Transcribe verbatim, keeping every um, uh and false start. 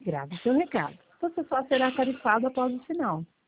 grave seu recado. Você só será tarifado após o sinal.